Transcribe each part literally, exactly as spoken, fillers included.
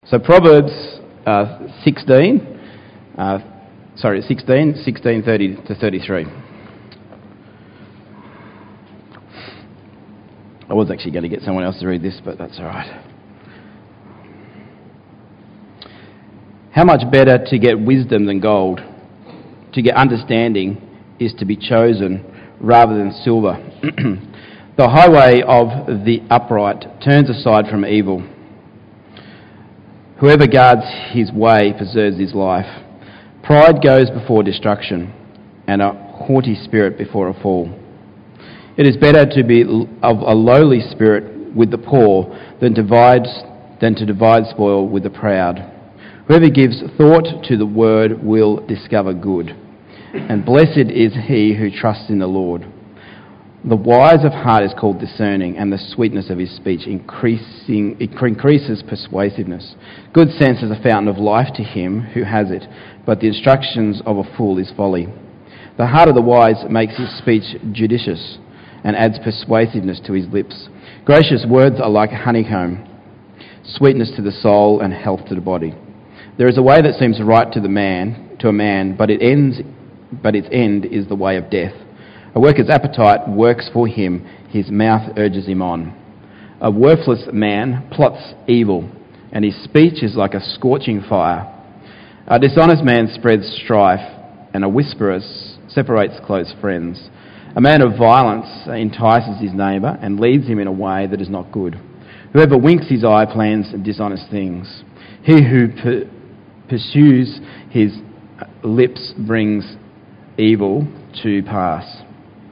So Proverbs uh, sixteen, uh, sorry, sixteen, sixteen, thirty to thirty-three. I was actually going to get someone else to read this, but that's all right. How much better to get wisdom than gold? To get understanding is to be chosen rather than silver. The highway of the upright turns aside from evil. Whoever guards his way preserves his life. Pride goes before destruction, and a haughty spirit before a fall. It is better to be of a lowly spirit with the poor than divides than to divide spoil with the proud. Whoever gives thought to the word will discover good, and blessed is he who trusts in the Lord. The wise of heart is called discerning, and the sweetness of his speech increasing it increases persuasiveness. Good sense is a fountain of life to him who has it, but the instructions of a fool is folly. The heart of the wise makes his speech judicious, and adds persuasiveness to his lips. Gracious words are like honeycomb, sweetness to the soul and health to the body. There is a way that seems right to the man, to a man, but it ends, but its end is the way of death. A worker's appetite works for him, his mouth urges him on. A worthless man plots evil, and his speech is like a scorching fire. A dishonest man spreads strife, and a whisperer separates close friends. A man of violence entices his neighbour and leads him in a way that is not good. Whoever winks his eye plans dishonest things. He who per- pursues his lips brings evil to pass.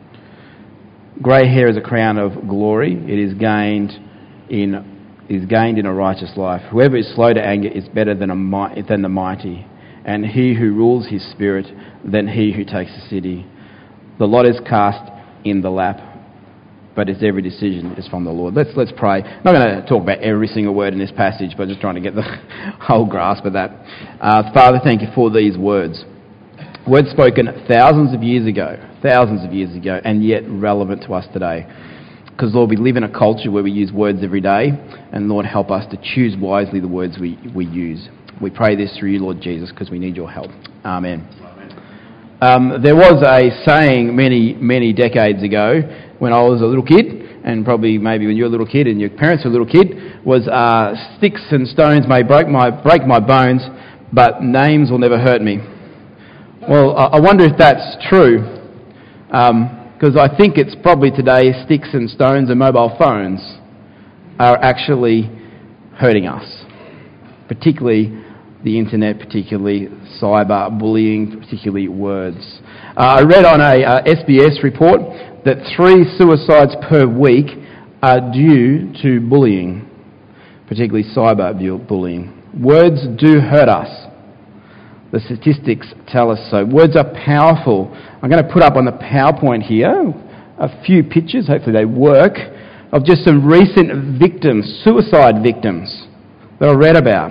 Grey hair is a crown of glory. It is gained in is gained in a righteous life. Whoever is slow to anger is better than a than the mighty, and he who rules his spirit than he who takes a city. The lot is cast in the lap, but its every decision is from the Lord. Let's let's pray. I'm not going to talk about every single word in this passage, but just trying to get the whole grasp of that. Uh, Father, thank you for these words. Words spoken thousands of years ago, thousands of years ago, and yet relevant to us today. Because, Lord, we live in a culture where we use words every day, and, Lord, help us to choose wisely the words we, we use. We pray this through you, Lord Jesus, because we need your help. Amen. Um, there was a saying many, many decades ago when I was a little kid, and probably maybe when you were a little kid and your parents were a little kid, was uh, sticks and stones may break my, break my bones, but names will never hurt me. Well, I wonder if that's true, because um, I think it's probably today sticks and stones and mobile phones are actually hurting us, particularly the internet, particularly cyber bullying, particularly words. Uh, I read on a uh, S B S report that three suicides per week are due to bullying, particularly cyber bullying. Words do hurt us. The statistics tell us so. Words are powerful. I'm going to put up on the PowerPoint here a few pictures, hopefully they work, of just some recent victims, suicide victims, that I read about.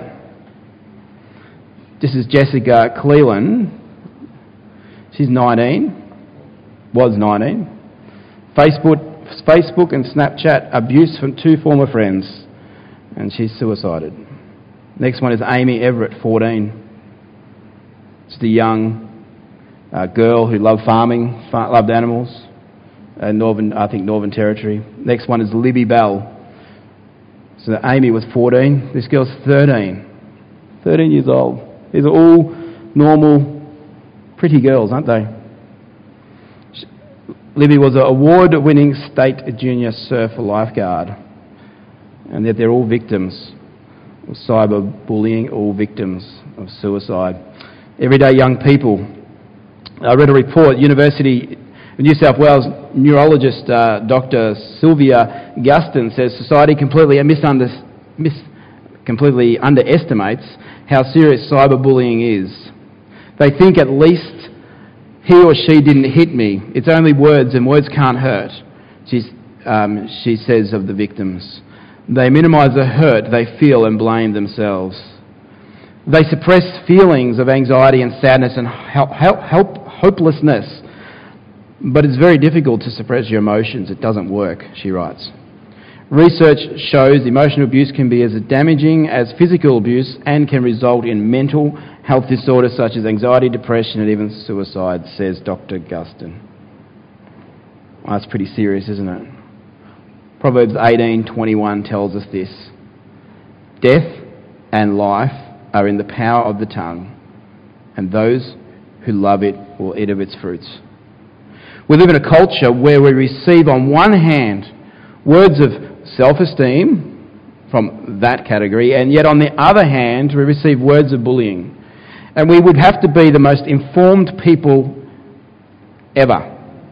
This is Jessica Cleland. She's nineteen, was nineteen. Facebook, Facebook and Snapchat abuse from two former friends, and she's suicided. Next one is Amy Everett, fourteen. She's a young uh, girl who loved farming, far- loved animals, uh, Northern, I think Northern Territory. Next one is Libby Bell. So Amy was fourteen. This girl's thirteen. thirteen years old. These are all normal, pretty girls, aren't they? She, Libby was an award-winning state junior surf lifeguard, and yet they're all victims of cyber-bullying, all victims of suicide. Everyday young people. I read a report, University of New South Wales neurologist uh, Doctor Sylvia Gustin says society completely, misunder, mis, completely underestimates how serious cyberbullying is. They think at least he or she didn't hit me. It's only words, and words can't hurt, She's, um, she says of the victims. They minimise the hurt they feel and blame themselves. They suppress feelings of anxiety and sadness and help, help, help, hopelessness. But it's very difficult to suppress your emotions. It doesn't work, she writes. Research shows emotional abuse can be as damaging as physical abuse and can result in mental health disorders such as anxiety, depression and even suicide, says Doctor Gustin. Well, that's pretty serious, isn't it? Proverbs eighteen twenty-one tells us this. Death and life are in the power of the tongue, and those who love it will eat of its fruits. We live in a culture where we receive on one hand words of self-esteem from that category, and yet on the other hand we receive words of bullying. And we would have to be the most informed people ever.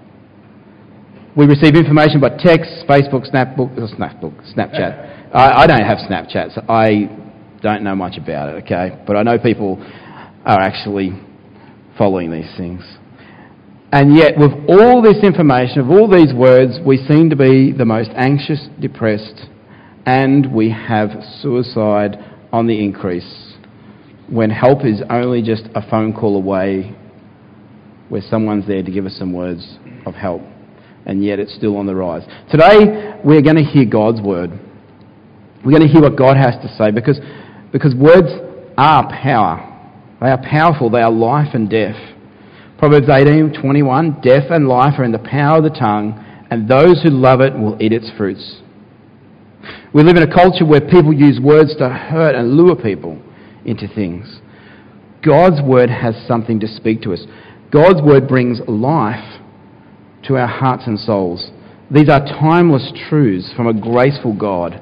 We receive information by text, Facebook, Snapbook, or Snapbook, Snapchat. I, I don't have Snapchat, so I don't know much about it, okay? But I know people are actually following these things. And yet, with all this information, of all these words, we seem to be the most anxious, depressed, and we have suicide on the increase, when help is only just a phone call away, where someone's there to give us some words of help, and yet it's still on the rise. Today, we're going to hear God's word. We're going to hear what God has to say, because, because words are power. They are powerful. They are life and death. Proverbs eighteen twenty-one, death and life are in the power of the tongue, and those who love it will eat its fruits. We live in a culture where people use words to hurt and lure people into things. God's word has something to speak to us. God's word brings life to our hearts and souls. These are timeless truths from a graceful God.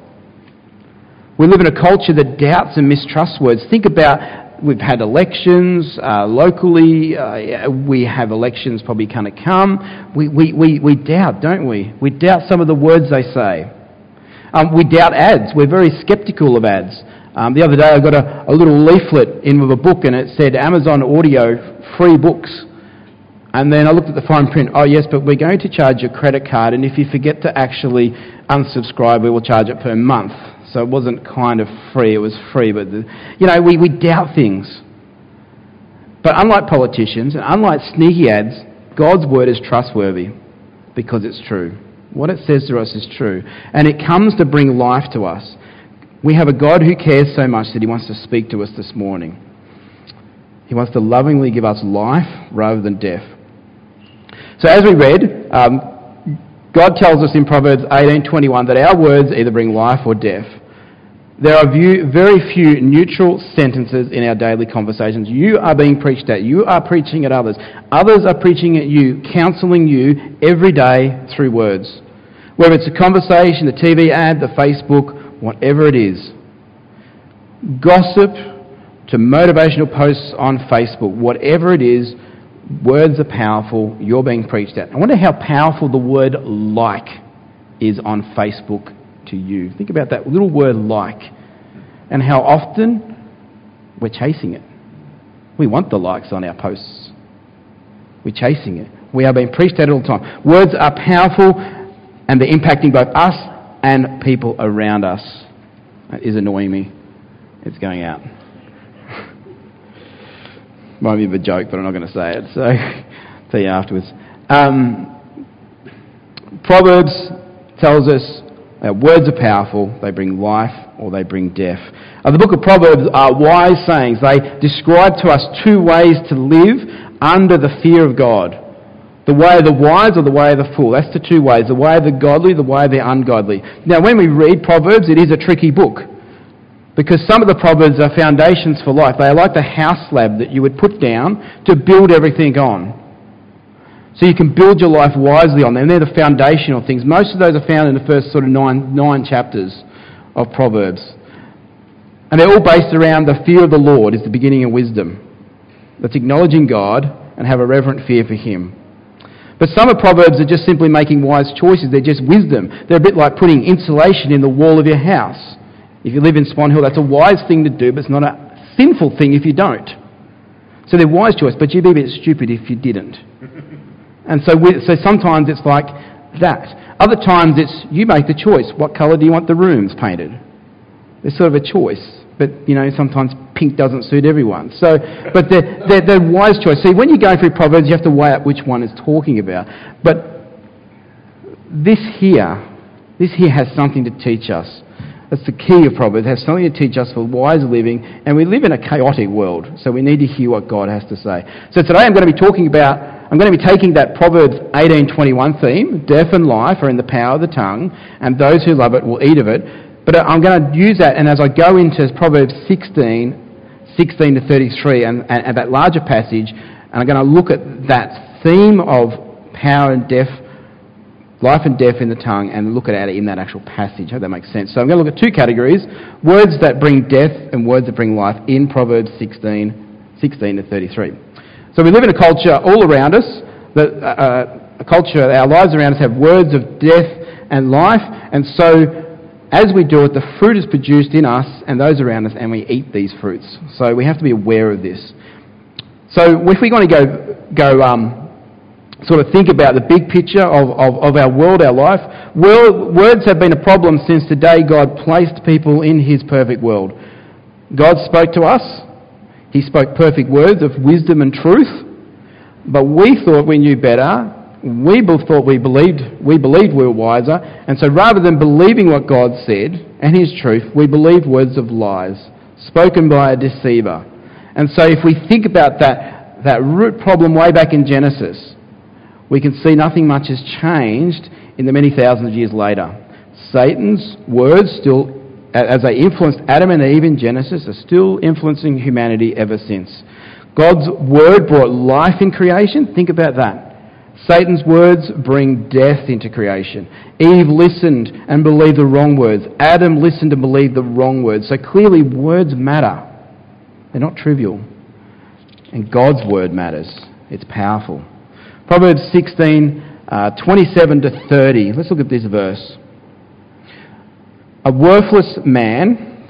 We live in a culture that doubts and mistrusts words. Think about, we've had elections uh, locally. Uh, we have elections probably going to come. We, we, we, we doubt, don't we? We doubt some of the words they say. Um, we doubt ads. We're very sceptical of ads. Um, the other day I got a, a little leaflet in with a book and it said Amazon Audio, free books. And then I looked at the fine print. Oh yes, but we're going to charge your credit card, and if you forget to actually unsubscribe, we will charge it per month. So it wasn't kind of free, it was free. But, the, you know, we, we doubt things. But unlike politicians and unlike sneaky ads, God's word is trustworthy because it's true. What it says to us is true. And it comes to bring life to us. We have a God who cares so much that he wants to speak to us this morning. He wants to lovingly give us life rather than death. So as we read, um, God tells us in Proverbs eighteen twenty-one that our words either bring life or death. There are view, very few neutral sentences in our daily conversations. You are being preached at. You are preaching at others. Others are preaching at you, counselling you every day through words. Whether it's a conversation, the T V ad, the Facebook, whatever it is. Gossip to motivational posts on Facebook, whatever it is, words are powerful. You're being preached at. I wonder how powerful the word like is on Facebook to you. Think about that little word like, and how often we're chasing it. We want the likes on our posts. We're chasing it. We are being preached at all the time. Words are powerful and they're impacting both us and people around us. That is annoying me. It's going out. Might be a joke, but I'm not going to say it, so I'll tell you afterwards. Um, Proverbs tells us that words are powerful, they bring life or they bring death. Uh, the book of Proverbs are wise sayings. They describe to us two ways to live under the fear of God. The way of the wise or the way of the fool. That's the two ways. The way of the godly, the way of the ungodly. Now, when we read Proverbs, it is a tricky book, because some of the Proverbs are foundations for life. They are like the house slab that you would put down to build everything on. So you can build your life wisely on them. They're the foundational things. Most of those are found in the first sort of nine, nine chapters of Proverbs. And they're all based around the fear of the Lord is the beginning of wisdom. That's acknowledging God and have a reverent fear for him. But some of Proverbs are just simply making wise choices. They're just wisdom. They're a bit like putting insulation in the wall of your house. If you live in Swan Hill, that's a wise thing to do, but it's not a sinful thing if you don't. So they're wise choices, but you'd be a bit stupid if you didn't. And so we, so sometimes it's like that. Other times it's, you make the choice. What colour do you want the rooms painted? There's sort of a choice. But, you know, sometimes pink doesn't suit everyone. So, but they're, they're, they're wise choices. See, when you go through Proverbs, you have to weigh up which one is talking about. But this here, This here has something to teach us. That's the key of Proverbs. It has something to teach us for wise living, and we live in a chaotic world, so we need to hear what God has to say. So today I'm going to be talking about, I'm going to be taking that Proverbs eighteen twenty-one theme, death and life are in the power of the tongue, and those who love it will eat of it. But I'm going to use that, and as I go into Proverbs sixteen, sixteen to thirty-three, and, and, and that larger passage, and I'm going to look at that theme of power and death, life and death in the tongue, and look at it in that actual passage. I hope that makes sense. So I'm going to look at two categories, words that bring death and words that bring life in Proverbs sixteen, sixteen to thirty-three. So we live in a culture all around us, that, uh, a culture, our lives around us have words of death and life, and so as we do it, the fruit is produced in us and those around us, and we eat these fruits. So we have to be aware of this. So if we're going to go, go um, sort of think about the big picture of, of, of our world, our life, world, words have been a problem since the day God placed people in his perfect world. God spoke to us. He spoke perfect words of wisdom and truth, but we thought we knew better. We thought we believed we believed we were wiser, and so rather than believing what God said and his truth, we believed words of lies spoken by a deceiver. And so if we think about that, that root problem way back in Genesis, we can see nothing much has changed in the many thousands of years later. Satan's words still, as they influenced Adam and Eve in Genesis, are still influencing humanity ever since. God's word brought life in creation. Think about that. Satan's words bring death into creation. Eve listened and believed the wrong words. Adam listened and believed the wrong words. So clearly words matter. They're not trivial. And God's word matters. It's powerful. Proverbs sixteen, uh, twenty-seven to thirty. Let's look at this verse. A worthless man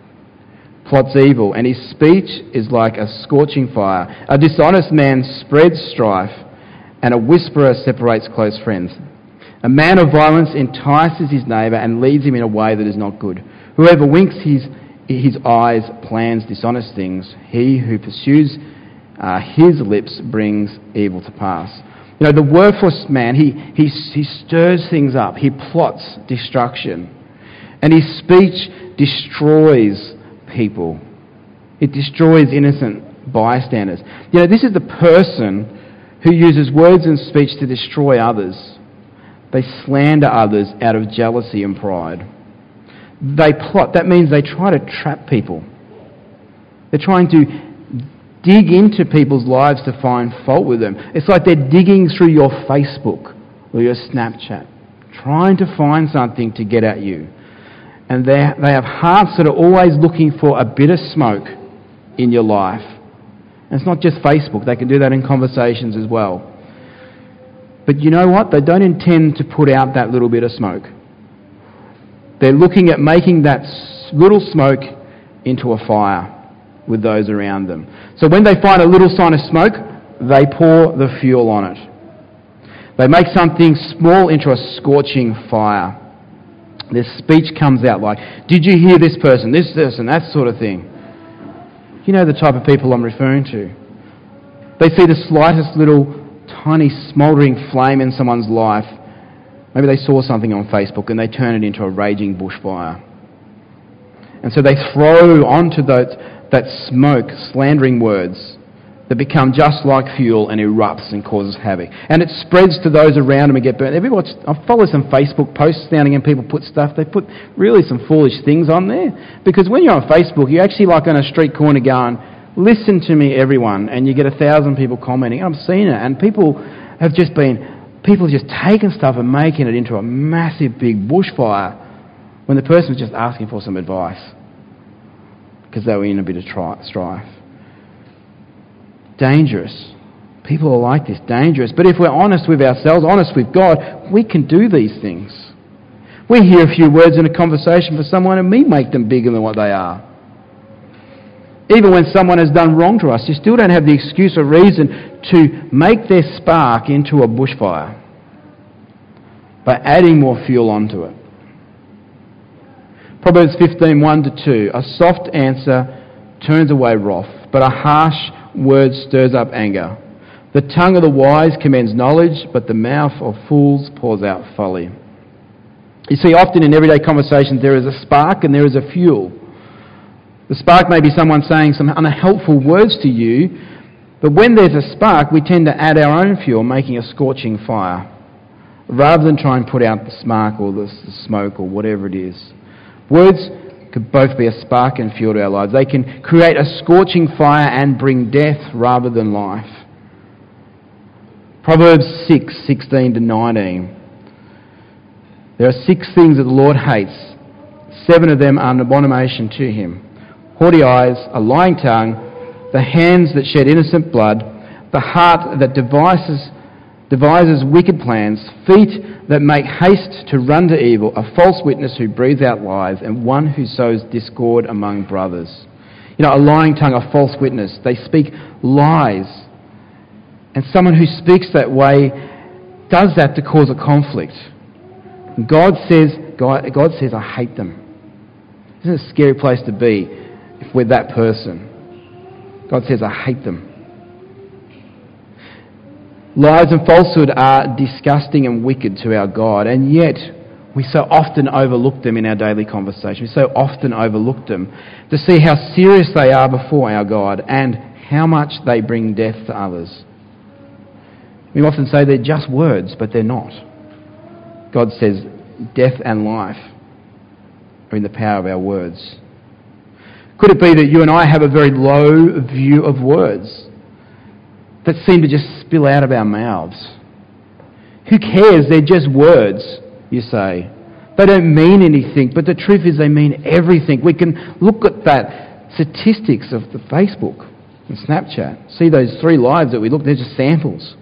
plots evil, and his speech is like a scorching fire. A dishonest man spreads strife, and a whisperer separates close friends. A man of violence entices his neighbour and leads him in a way that is not good. Whoever winks his, his eyes plans dishonest things. He who pursues uh, his lips brings evil to pass. You know, the worthless man, he, he, he stirs things up. He plots destruction. And his speech destroys people. It destroys innocent bystanders. You know, this is the person who uses words and speech to destroy others. They slander others out of jealousy and pride. They plot. That means they try to trap people. They're trying to dig into people's lives to find fault with them. It's like they're digging through your Facebook or your Snapchat, trying to find something to get at you. And they they have hearts that are always looking for a bit of smoke in your life. And it's not just Facebook. They can do that in conversations as well. But you know what? They don't intend to put out that little bit of smoke. They're looking at making that little smoke into a fire with those around them. So when they find a little sign of smoke, they pour the fuel on it. They make something small into a scorching fire. Their speech comes out like, did you hear this person, this, this, and that sort of thing. You know the type of people I'm referring to. They see the slightest little tiny smouldering flame in someone's life. Maybe they saw something on Facebook and they turn it into a raging bushfire. And so they throw onto that, that smoke slandering words that become just like fuel and erupts and causes havoc. And it spreads to those around them and get burnt. Have you watched, I follow some Facebook posts down and people put stuff, they put really some foolish things on there. Because when you're on Facebook, you're actually like on a street corner going, listen to me everyone, and you get a thousand people commenting. I've seen it, and people have just been, people have just taken stuff and making it into a massive big bushfire when the person was just asking for some advice because they were in a bit of tri- strife. Dangerous. People are like this, dangerous. But if we're honest with ourselves, honest with God, we can do these things. We hear a few words in a conversation for someone and we make them bigger than what they are. Even when someone has done wrong to us, you still don't have the excuse or reason to make their spark into a bushfire by adding more fuel onto it. Proverbs fifteen, one to two. A soft answer turns away wrath, but a harsh word stirs up anger. The tongue of the wise commends knowledge, but the mouth of fools pours out folly. You see, often in everyday conversations there is a spark and there is a fuel. The spark may be someone saying some unhelpful words to you, but when there's a spark, we tend to add our own fuel, making a scorching fire, rather than try and put out the smoke or the smoke or whatever it is. Words could both be a spark and fuel to our lives. They can create a scorching fire and bring death rather than life. Proverbs six, sixteen to nineteen. There are six things that the Lord hates. Seven of them are an abomination to him. Haughty eyes, a lying tongue, the hands that shed innocent blood, the heart that devises, devises wicked plans, feet that make haste to run to evil, a false witness who breathes out lies, and one who sows discord among brothers. You know, a lying tongue, a false witness. They speak lies. And someone who speaks that way does that to cause a conflict. And God says, God, God says, I hate them. Isn't it a scary place to be if we're that person? God says, I hate them. Lies and falsehood are disgusting and wicked to our God, and yet we so often overlook them in our daily conversation. We so often overlook them to see how serious they are before our God and how much they bring death to others. We often say they're just words, but they're not. God says death and life are in the power of our words. Could it be that you and I have a very low view of words that seem to just spill out of our mouths? Who cares? They're just words, you say. They don't mean anything, but the truth is they mean everything. We can look at that statistics of the Facebook and Snapchat. See those three lives that we look, they're just samples.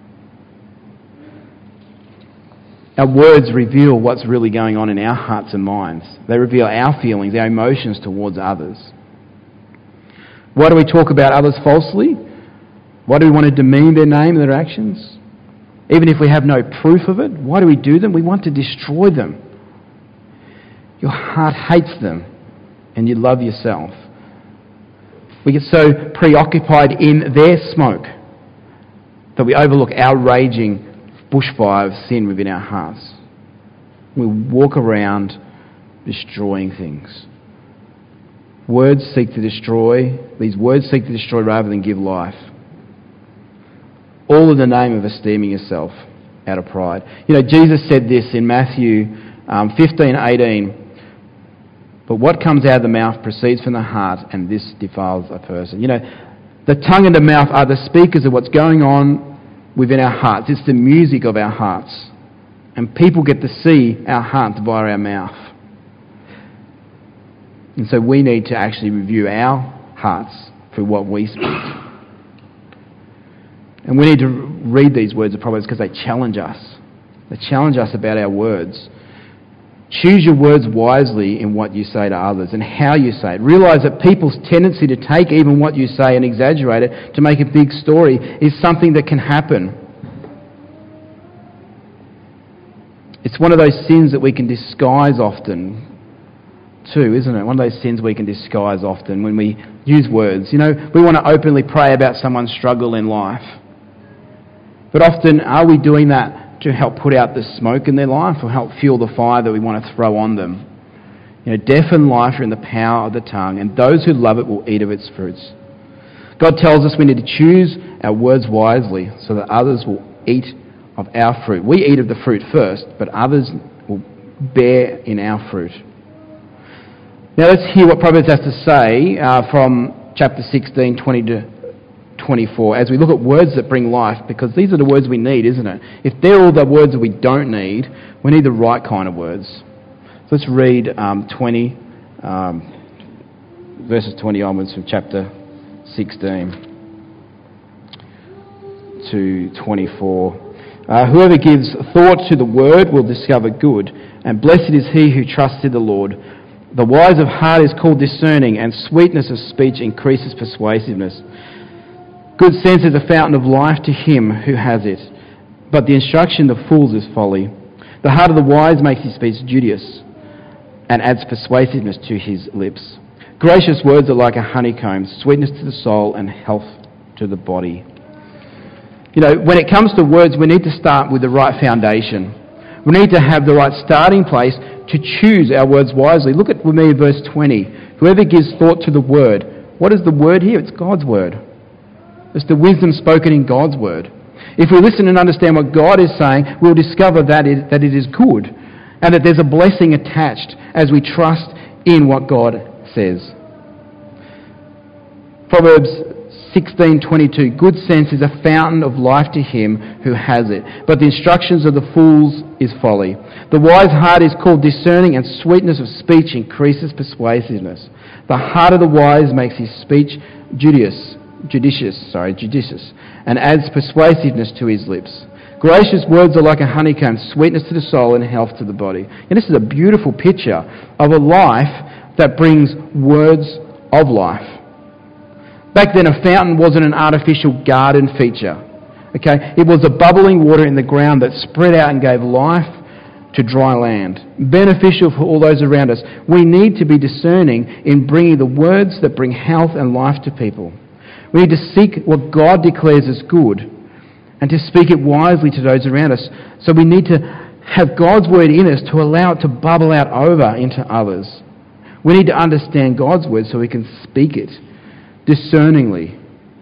Our words reveal what's really going on in our hearts and minds. They reveal our feelings, our emotions towards others. Why do we talk about others falsely? Why do we want to demean their name and their actions? Even if we have no proof of it, why do we do them? We want to destroy them. Your heart hates them and you love yourself. We get so preoccupied in their smoke that we overlook our raging bushfire of sin within our hearts. We walk around destroying things. Words seek to destroy. These words seek to destroy rather than give life. All in the name of esteeming yourself out of pride. You know, Jesus said this in Matthew um, fifteen eighteen. But what comes out of the mouth proceeds from the heart, and this defiles a person. You know, the tongue and the mouth are the speakers of what's going on within our hearts. It's the music of our hearts. And people get to see our hearts via our mouth. And so we need to actually review our hearts through what we speak. And we need to read these words of Proverbs because they challenge us. They challenge us about our words. Choose your words wisely in what you say to others and how you say it. Realise that people's tendency to take even what you say and exaggerate it to make a big story is something that can happen. It's one of those sins that we can disguise often too, isn't it? One of those sins we can disguise often when we use words. You know, we want to openly pray about someone's struggle in life. But often, are we doing that to help put out the smoke in their life or help fuel the fire that we want to throw on them? You know, death and life are in the power of the tongue, and those who love it will eat of its fruits. God tells us we need to choose our words wisely so that others will eat of our fruit. We eat of the fruit first, but others will bear in our fruit. Now let's hear what Proverbs has to say uh, from chapter sixteen, twenty to twenty-four, as we look at words that bring life, because these are the words we need, isn't it? If they're all the words that we don't need, we need the right kind of words. So let's read um, twenty, um, verses twenty onwards from chapter sixteen to twenty-four. Uh, Whoever gives thought to the word will discover good, and blessed is he who trusts in the Lord. The wise of heart is called discerning, and sweetness of speech increases persuasiveness. Good sense is a fountain of life to him who has it, but the instruction of fools is folly. The heart of the wise makes his speech judicious, and adds persuasiveness to his lips. Gracious words are like a honeycomb, sweetness to the soul and health to the body. You know, when it comes to words, we need to start with the right foundation. We need to have the right starting place to choose our words wisely. Look at with me verse twenty. Whoever gives thought to the word. What is the word here? It's God's word. It's the wisdom spoken in God's word. If we listen and understand what God is saying, we'll discover that it, that it is good and that there's a blessing attached as we trust in what God says. Proverbs sixteen twenty-two. Good sense is a fountain of life to him who has it, but the instructions of the fools is folly. The wise heart is called discerning, and sweetness of speech increases persuasiveness. The heart of the wise makes his speech judicious, judicious, sorry, judicious, and adds persuasiveness to his lips. Gracious words are like a honeycomb, sweetness to the soul and health to the body. And this is a beautiful picture of a life that brings words of life. Back then, a fountain wasn't an artificial garden feature. Okay, it was a bubbling water in the ground that spread out and gave life to dry land, beneficial for all those around us. We need to be discerning in bringing the words that bring health and life to people. We need to seek what God declares as good and to speak it wisely to those around us. So we need to have God's word in us to allow it to bubble out over into others. We need to understand God's word so we can speak it discerningly.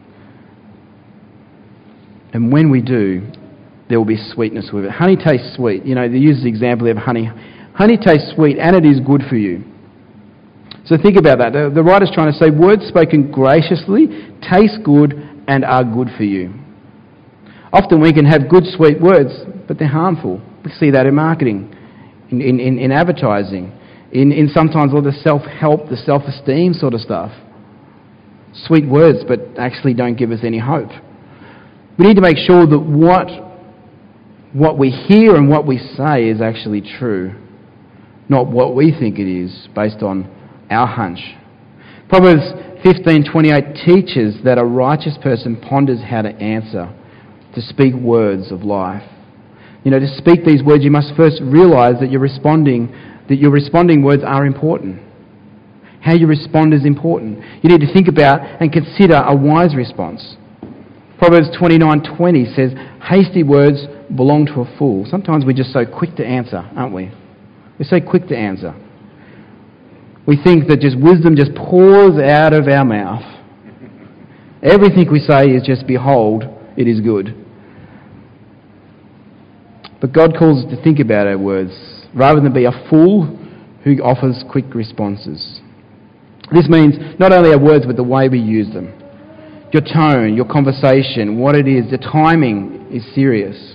And when we do, there will be sweetness with it. Honey tastes sweet. You know, they use the example of honey. Honey tastes sweet and it is good for you. So think about that. The, the writer's trying to say words spoken graciously taste good and are good for you. Often we can have good, sweet words, but they're harmful. We see that in marketing, in, in, in, in advertising, in, in sometimes all the self-help, the self-esteem sort of stuff. Sweet words, but actually don't give us any hope. We need to make sure that what, what we hear and what we say is actually true, not what we think it is based on our hunch. Proverbs fifteen twenty-eight teaches that a righteous person ponders how to answer, to speak words of life. You know, to speak these words, you must first realise that you're responding, that your responding words are important. How you respond is important. You need to think about and consider a wise response. Proverbs twenty-nine twenty says, hasty words belong to a fool. Sometimes we're just so quick to answer, aren't we? We're so quick to answer. We think that just wisdom just pours out of our mouth. Everything we say is just, behold, it is good. But God calls us to think about our words, rather than be a fool who offers quick responses. This means not only our words, but the way we use them. Your tone, your conversation, what it is, the timing is serious.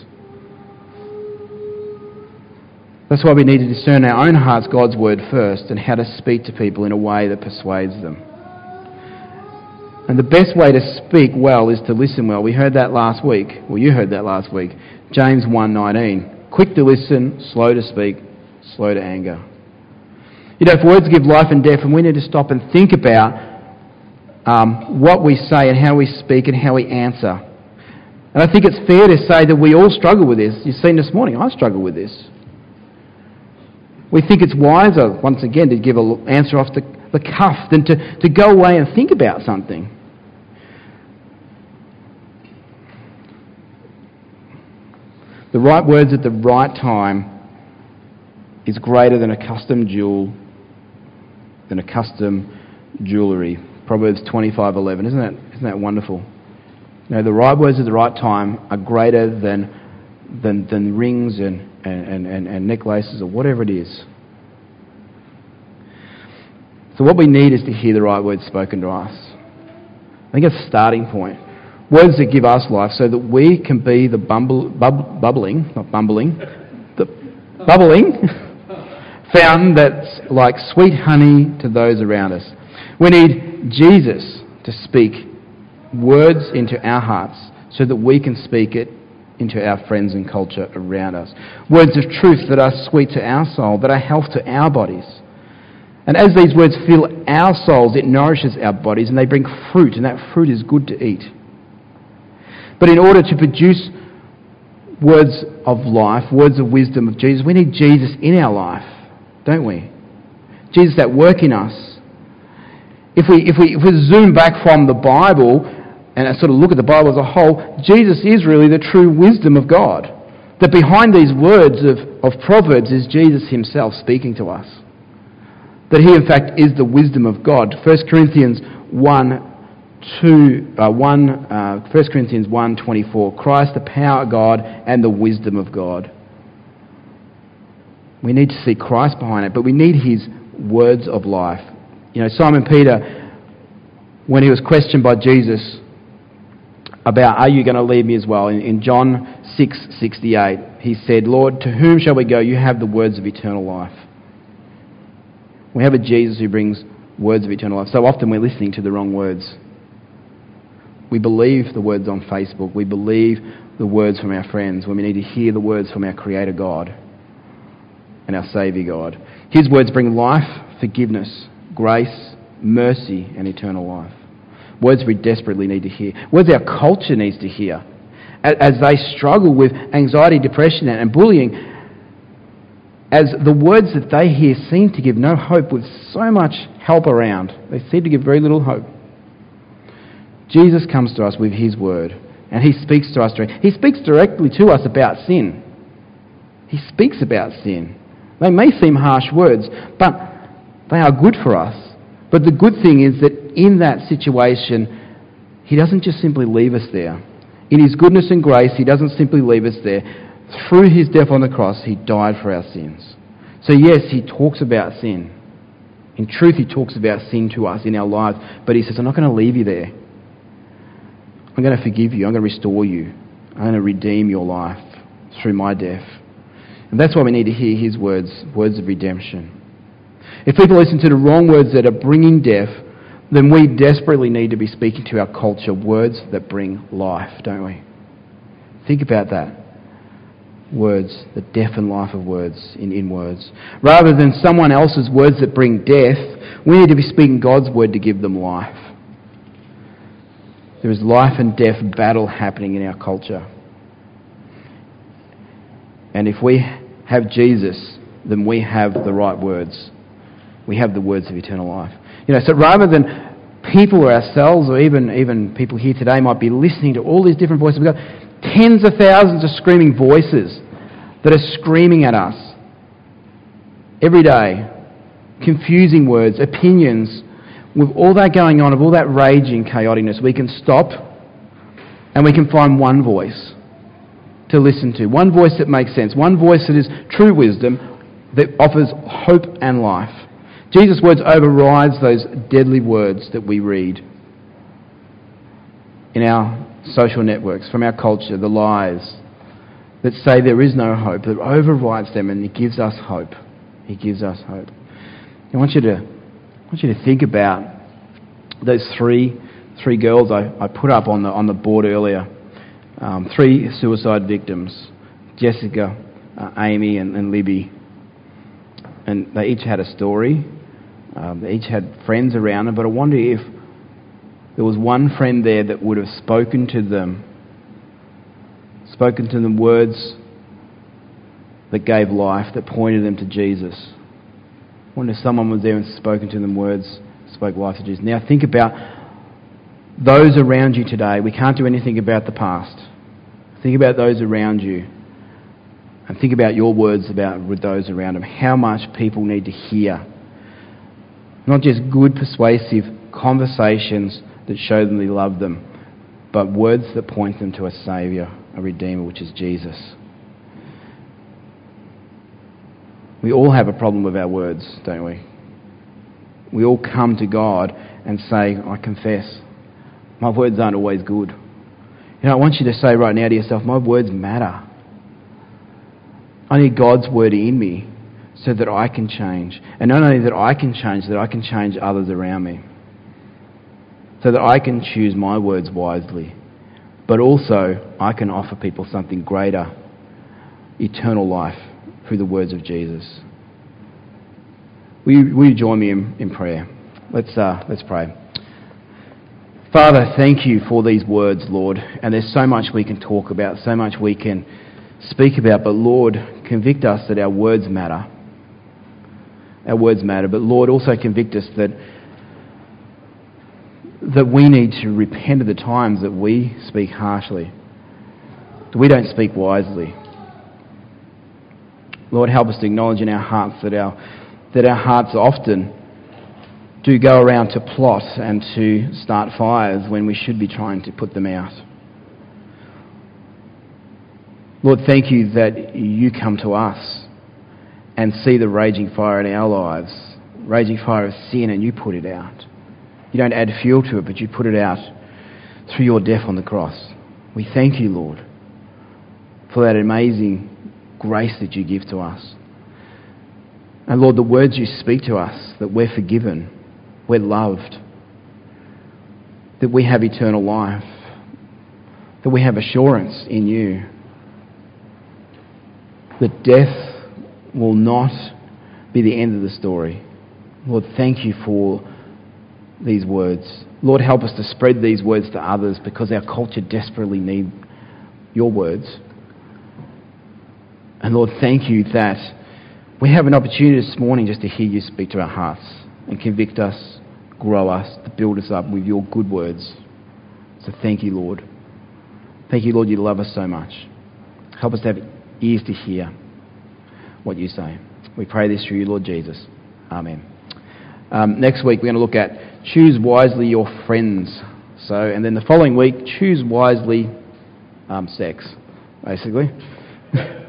That's why we need to discern our own hearts, God's word first, and how to speak to people in a way that persuades them. And the best way to speak well is to listen well. We heard that last week. Well, you heard that last week. James one nineteen. Quick to listen, slow to speak, slow to anger. You know, if words give life and death, and we need to stop and think about um, what we say and how we speak and how we answer. And I think it's fair to say that we all struggle with this. You've seen this morning, I struggle with this. We think it's wiser, once again, to give an answer off the, the cuff than to, to go away and think about something. The right words at the right time is greater than a custom jewel, than a custom jewellery. Proverbs twenty-five eleven. Isn't that, isn't that wonderful? You know, the right words at the right time are greater than than, than rings and, and, and, and necklaces or whatever it is. So what we need is to hear the right words spoken to us. I think it's a starting point. Words that give us life so that we can be the bumble, bub, bubbling, not bumbling, the bubbling fountain that's like sweet honey to those around us. We need Jesus to speak words into our hearts so that we can speak it into our friends and culture around us. Words of truth that are sweet to our soul, that are health to our bodies. And as these words fill our souls, it nourishes our bodies and they bring fruit, and that fruit is good to eat. But in order to produce words of life, words of wisdom of Jesus, we need Jesus in our life, don't we? Jesus at work in us. If we, if we, if we zoom back from the Bible and sort of look at the Bible as a whole, Jesus is really the true wisdom of God. That behind these words of, of Proverbs is Jesus himself speaking to us. That he in fact is the wisdom of God. First Corinthians one, two, uh, one, uh, First Corinthians one twenty-four, Christ the power of God and the wisdom of God. We need to see Christ behind it, but we need his words of life. You know, Simon Peter, when he was questioned by Jesus about, are you going to leave me as well? In, in John six sixty-eight, he said, Lord, to whom shall we go? You have the words of eternal life. We have a Jesus who brings words of eternal life. So often we're listening to the wrong words. We believe the words on Facebook. We believe the words from our friends when we need to hear the words from our Creator God and our Saviour God. His words bring life, forgiveness, grace, mercy and eternal life. Words we desperately need to hear. Words our culture needs to hear. As they struggle with anxiety, depression and bullying, as the words that they hear seem to give no hope with so much help around. They seem to give very little hope. Jesus comes to us with his word and he speaks to us. He speaks directly to us about sin. He speaks about sin. They may seem harsh words, but they are good for us. But the good thing is that in that situation, he doesn't just simply leave us there. In his goodness and grace, he doesn't simply leave us there. Through his death on the cross, he died for our sins. So yes, he talks about sin. In truth, he talks about sin to us in our lives. But he says, I'm not going to leave you there. I'm going to forgive you. I'm going to restore you. I'm going to redeem your life through my death. And that's why we need to hear his words, words of redemption. If people listen to the wrong words that are bringing death, then we desperately need to be speaking to our culture words that bring life, don't we? Think about that. Words, the death and life of words in, in words. Rather than someone else's words that bring death, we need to be speaking God's word to give them life. There is life and death battle happening in our culture. And if we have Jesus, then we have the right words. We have the words of eternal life. You know, so rather than people or ourselves or even, even people here today might be listening to all these different voices, we've got tens of thousands of screaming voices that are screaming at us every day. Confusing words, opinions. With all that going on, of all that raging chaoticness, we can stop and we can find one voice to listen to. One voice that makes sense. One voice that is true wisdom that offers hope and life. Jesus' words overrides those deadly words that we read in our social networks, from our culture, the lies that say there is no hope, that overrides them, and he gives us hope. He gives us hope. I want you to, I want you to think about those three three girls I, I put up on the on the board earlier. Um, three suicide victims: Jessica, uh, Amy, and, and Libby. And they each had a story. Um, they each had friends around them, but I wonder if there was one friend there that would have spoken to them, spoken to them words that gave life, that pointed them to Jesus. I wonder if someone was there and spoken to them words, spoke life to Jesus. Now think about those around you today. We can't do anything about the past. Think about those around you. And think about your words about with those around them. How much people need to hear. Not just good, persuasive conversations that show them they love them, but words that point them to a Saviour, a Redeemer, which is Jesus. We all have a problem with our words, don't we? We all come to God and say, I confess, my words aren't always good. You know, I want you to say right now to yourself, my words matter. I need God's word in me so that I can change. And not only that I can change, that I can change others around me. So that I can choose my words wisely. But also, I can offer people something greater, eternal life, through the words of Jesus. Will you, will you join me in, in prayer? Let's, uh, let's pray. Father, thank you for these words, Lord. And there's so much we can talk about, so much we can speak about. But Lord, convict us that our words matter. Our words matter. But Lord, also convict us that that we need to repent of the times that we speak harshly, that we don't speak wisely. Lord, help us to acknowledge in our hearts that our, that our hearts often do go around to plot and to start fires when we should be trying to put them out. Lord, thank you that you come to us and see the raging fire in our lives, raging fire of sin, and you put it out. You don't add fuel to it, but you put it out through your death on the cross. We thank you, Lord, for that amazing grace that you give to us. And Lord, the words you speak to us, that we're forgiven, we're loved, that we have eternal life, that we have assurance in you, that death will not be the end of the story. Lord, thank you for these words. Lord, help us to spread these words to others, because our culture desperately needs your words. And Lord, thank you that we have an opportunity this morning just to hear you speak to our hearts and convict us, grow us, to build us up with your good words. So thank you, Lord. Thank you, Lord, you love us so much. Help us to have ears to hear what you say. We pray this through you, Lord Jesus. Amen. Um, next week we're going to look at choose wisely your friends. So, and then the following week, choose wisely um, sex, basically.